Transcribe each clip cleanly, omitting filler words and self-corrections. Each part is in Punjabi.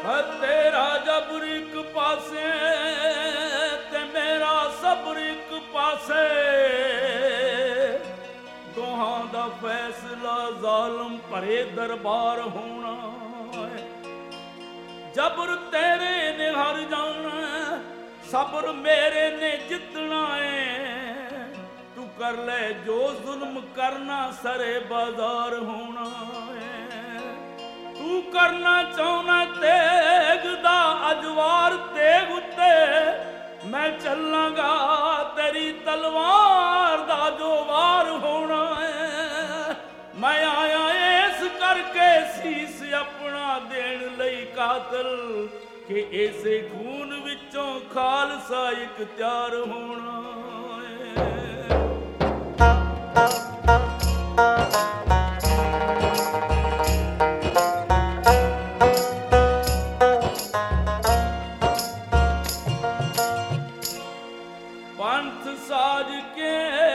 ਤੇਰਾ ਜਬਰ ਇੱਕ ਪਾਸੇ ਤੇ ਮੇਰਾ ਸਬਰ ਇੱਕ ਪਾਸੇ, ਦੋਹਾਂ ਦਾ ਫੈਸਲਾ ਜ਼ਾਲਮ ਭਰੇ ਦਰਬਾਰ ਹੋਣਾ ਹੈ। ਜਬਰ ਤੇਰੇ ਨੇ ਹਾਰ ਜਾਣਾ, ਸਬਰ ਮੇਰੇ ਨੇ ਜਿੱਤਣਾ ਏ। ਤੂੰ ਕਰ ਲੈ ਜੋ ਜ਼ੁਲਮ ਕਰਨਾ, ਸਰੇ ਬਾਜ਼ਾਰ ਹੋਣਾ ਏ। ਤੂੰ ਕਰਨਾ ਚਾਹੁੰਨਾ ਤੇਗ ਦਾ ਅਜਵਾਰ, ਤੇਗ ਉੱਤੇ ਮੈਂ ਚੱਲਾਂਗਾ, ਤੇਰੀ ਤਲਵਾਰ ਦਾ ਜੋ ਵਾਰ ਹੋਣਾ ਹੈ। ਮੈਂ ਆਇਆ ਇਸ ਕਰਕੇ ਸੀਸ ਆਪਣਾ ਦੇਣ ਲਈ ਕਾਤਲ, ਕਿ ਇਸੇ ਖੂਨ ਵਿੱਚੋਂ ਖਾਲਸਾ ਇੱਕ ਤਿਆਰ ਹੋਣਾ ਹੈ। ਪੰਥ ਸਾਜ ਕੇ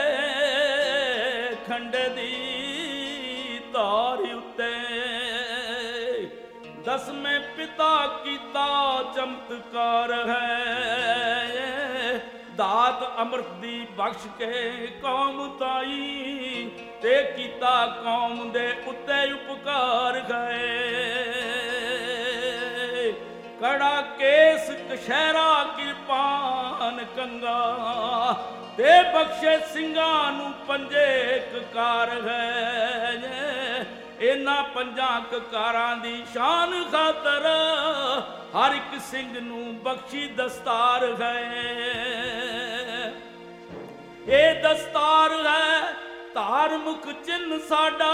ਖੰਡੇ ਦੀ ਧਾਰ ਉੱਤੇ, ਦਸਵੇਂ ਪਿਤਾ ਕੀਤਾ ਚਮਤਕਾਰ ਹੈ। ਦਾਤ ਅੰਮ੍ਰਿਤ ਦੀ ਬਖਸ਼ ਕੇ ਕੌਮ ਤਾਈ, ਤੇ ਕੀਤਾ ਕੌਮ ਦੇ ਉੱਤੇ ਉਪਕਾਰ ਗਏ। ਕੜਾ ਕੇਸ ਕਸ਼ਹਿਰਾ ਕਿਰਪਾਨ ਕੰਗਾ, ਤੇ ਬਖਸ਼ੇ ਸਿੰਘਾਂ ਨੂੰ ਪੰਜੇ ਕਕਾਰ ਹੈ। ਇਹਨਾਂ ਪੰਜਾਂ ਕਕਾਰਾਂ ਦੀ ਸ਼ਾਨ ਖਾਤਰ, ਹਰ ਇੱਕ ਸਿੰਘ ਨੂੰ ਬਖਸ਼ੀ ਦਸਤਾਰ ਹੈ। ਇਹ ਦਸਤਾਰ ਹੈ ਧਾਰਮਿਕ ਚਿੰਨ੍ਹ ਸਾਡਾ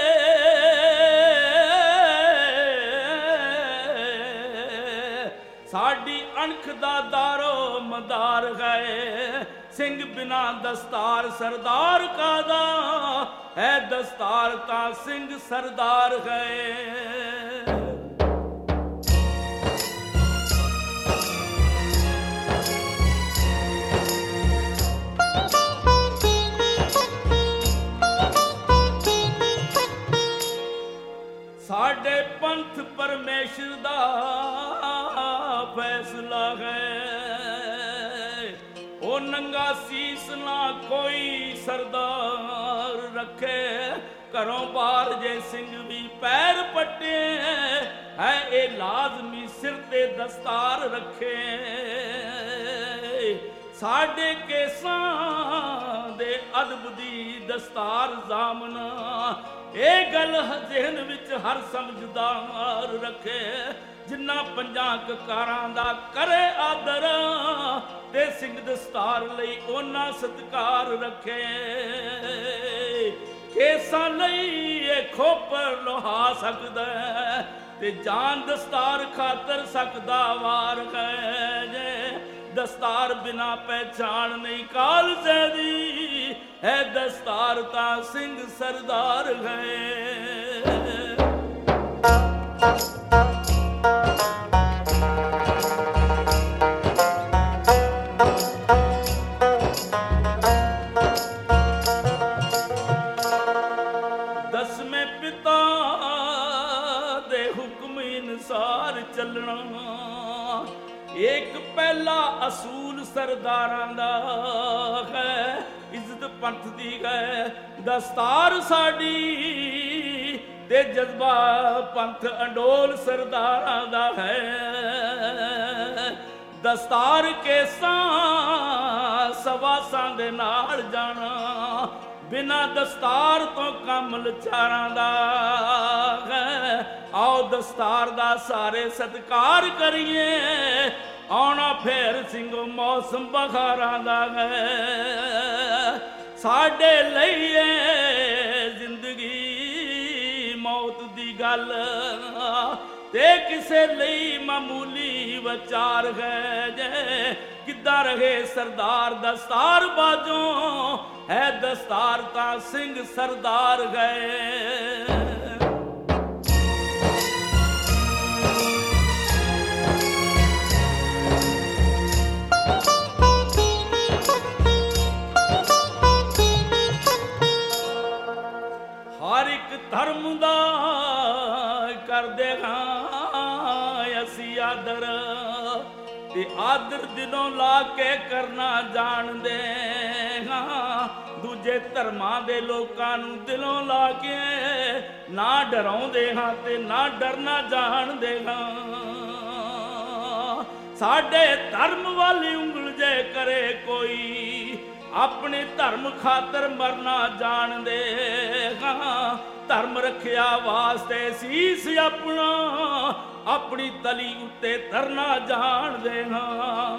ਸਾਡੀ ਅਣਖ ਦਾ ਦਾਰੋ ਮਦਾਰ ਹੈ। ਸਿੰਘ ਬਿਨਾ ਦਸਤਾਰ ਸਰਦਾਰ ਕਾਦਾ ਹੈ, ਦਸਤਾਰ ਤਾਂ ਸਿੰਘ ਸਰਦਾਰ ਹੈ। ਸਾਡੇ ਪੰਥ ਪਰਮੇਸ਼ਰ ਦਾ ਫੈਸਲਾ ਹੈ। ਉਹ ਨੰਗਾ ਸੀਸ ਨਾ ਕੋਈ ਸਰਦਾਰ ਰੱਖੇ, ਘਰੋਂ ਬਾਹਰ ਜੇ ਸਿੰਘ ਵੀ ਪੈਰ ਪੱਟੇ ਹੈ, ਇਹ ਲਾਜ਼ਮੀ ਸਿਰ ਤੇ ਦਸਤਾਰ ਰੱਖੇ। ਸਾਡੇ ਕੇਸਾਂ ਦੇ ਅਦਬ ਦੀ ਦਸਤਾਰ ਜ਼ਾਮਨਾ, ਇਹ ਗੱਲ ਜ਼ਿਹਨ ਵਿੱਚ ਹਰ ਸਮਝਦਾਰ ਰੱਖੇ। ਜਿਨ੍ਹਾਂ ਪੰਜਾਂ ਕਕਾਰਾਂ ਦਾ ਕਰੇ ਆਦਰ, ਤੇ ਸਿੰਘ ਦਸਤਾਰ ਲਈ ਉਹਨਾਂ ਸਤਿਕਾਰ ਰੱਖੇ। ਕੇਸਾਂ ਲਈ ਇਹ ਖੋਪਰ ਲੋਹਾ ਸਕਦਾ, ਤੇ ਜਾਨ ਦਸਤਾਰ ਖਾਤਰ ਸਕਦਾ ਵਾਰ ਹੈ। ਜੇ ਦਸਤਾਰ ਬਿਨਾ ਪਹਿਚਾਣ ਨਹੀਂ ਖਾਲਸੇ ਦੀ, ਹੈ ਦਸਤਾਰ ਤਾਂ ਸਿੰਘ ਸਰਦਾਰ ਹੈ। ਦਸਵੇਂ ਪਿਤਾ ਦੇ ਹੁਕਮ ਅਨੁਸਾਰ ਚੱਲਣਾ, ਇੱਕ ਪਹਿਲਾ ਅਸੂਲ ਸਰਦਾਰਾਂ ਦਾ ਹੈ। ਇੱਜ਼ਤ ਪੰਥ ਦੀ ਹੈ ਦਸਤਾਰ ਸਾਡੀ, ਤੇ ਜਜ਼ਬਾ ਪੰਥ ਅੰਡੋਲ ਸਰਦਾਰਾਂ ਦਾ ਹੈ। ਦਸਤਾਰ ਕੇਸਾਂ ਸਵਾਸਾਂ ਦੇ ਨਾਲ ਜਾਣਾ, ਬਿਨਾਂ ਦਸਤਾਰ ਤੋਂ ਕੰਮ ਲਚਾਰਾਂ ਦਾ ਹੈ। ਆਓ ਦਸਤਾਰ ਦਾ ਸਾਰੇ ਸਤਿਕਾਰ ਕਰੀਏ, ਆਉਣਾ ਫੇਰ ਸਿੰਘੋ ਮੌਸਮ ਬਹਾਰਾਂ ਦਾ ਹੈ। ਸਾਡੇ ਲਈ ਜ਼ਿੰਦਗੀ ਮੌਤ ਦੀ ਗੱਲ, ਤੇ ਕਿਸੇ ਲਈ ਮਾਮੂਲੀ ਵਿਚਾਰ ਹੈ। ਜੇ ਕਿੱਦਾਂ ਰਹੇ ਸਰਦਾਰ ਦਸਤਾਰ ਬਾਝੋਂ, ਹੈ ਦਸਤਾਰ ਤਾਂ ਸਿੰਘ ਸਰਦਾਰ ਗਏ। ਹਰ ਇੱਕ ਧਰਮ ਦਾ ਕਰਦੇ ਹਾਂ ਅਸੀਂ ਆਦਰ ਤੇ ਆਦਰ ਦਿਲੋਂ ਲਾ ਕੇ ਕਰਨਾ ਜਾਣਦੇ ਹਾਂ। ਦੂਜੇ ਧਰਮਾਂ ਦੇ ਲੋਕਾਂ ਨੂੰ ਦਿਲੋਂ ਲਾ ਕੇ ਨਾ ਡਰਾਉਂਦੇ ਹਾਂ ਤੇ ਨਾ ਡਰਨਾ ਜਾਣਦੇ ਹਾਂ। ਸਾਡੇ ਧਰਮ ਵਾਲੀ ਉਂਗਲ ਜੇ ਕਰੇ ਕੋਈ, ਆਪਣੇ ਧਰਮ ਖਾਤਰ ਮਰਨਾ ਜਾਣਦੇ ਹਾਂ। ਧਰਮ ਰੱਖਿਆ ਵਾਸਤੇ ਸੀਸ ਆਪਣਾ ਆਪਣੀ ਤਲੀ ਉੱਤੇ ਧਰਨਾ ਜਾਣਦੇ ਹਾਂ।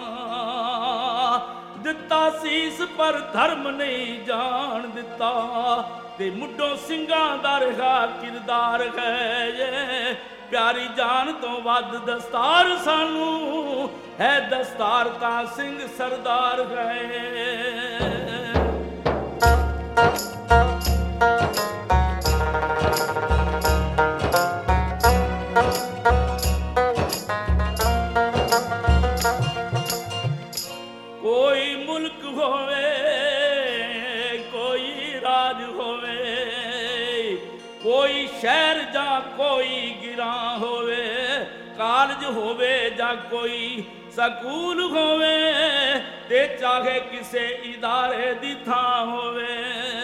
ਦਿੱਤਾ ਸੀਸ ਪਰ ਧਰਮ ਨਹੀਂ ਜਾਣ ਦਿੱਤਾ ਤੇ ਮੁੱਢੋਂ ਸਿੰਘਾਂ ਦਾ ਰਿਹਾ ਕਿਰਦਾਰ ਹੈ। ਪਿਆਰੀ ਜਾਨ ਤੋਂ ਵੱਧ ਦਸਤਾਰ ਸਾਨੂੰ ਹੈ, ਦਸਤਾਰ ਤਾਂ ਸਿੰਘ ਸਰਦਾਰ ਹੈ। ਕੋਈ ਮੁਲਕ ਹੋਵੇ, ਕੋਈ ਰਾਜ ਹੋਵੇ, ਕੋਈ ਸ਼ਹਿਰ ਜਾਂ ਕੋਈ ਗਿਰਾਂ ਹੋਵੇ, ਕਾਲਜ ਹੋਵੇ ਜਾਂ ਕੋਈ ਸਕੂਲ ਹੋਵੇ ਤੇ ਚਾਹੇ ਕਿਸੇ ਇਦਾਰੇ ਦੀ ਥਾਂ ਹੋਵੇ।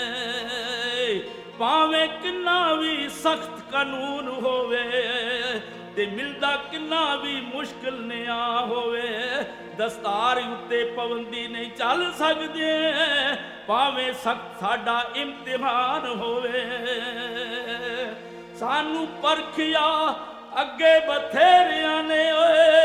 ਭਾਵੇਂ ਕਿੰਨਾ ਵੀ ਸਖਤ ਕਾਨੂੰਨ ਹੋਵੇ ਤੇ ਮਿਲਦਾ ਕਿੰਨਾ ਵੀ ਮੁਸ਼ਕਿਲ ਨਿਆ ਹੋਵੇ, ਦਸਤਾਰ ਉੱਤੇ ਪਾਬੰਦੀ ਨਹੀਂ ਚੱਲ ਸਕਦੀ। ਭਾਵੇਂ ਸਖਤ ਸਾਡਾ ਇਮਤਿਹਾਨ ਹੋਵੇ, ਸਾਨੂੰ ਪਰਖਿਆ ਅੱਗੇ ਬਥੇਰਿਆਂ ਨੇ ਓਏ।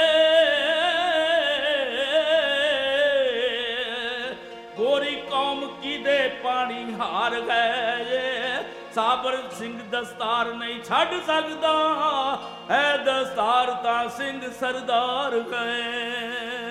ਗੋਰੀ ਕੌਮ ਕਿਦੇ ਪਾਣੀ ਹਾਰ ਗਏ, ਸਾਬਰ ਸਿੰਘ ਦਸਤਾਰ ਨਹੀਂ ਛੱਡ ਸਕਦਾ ਹੈ, ਦਸਤਾਰ ਤਾਂ ਸਿੰਘ ਸਰਦਾਰ ਗਏ।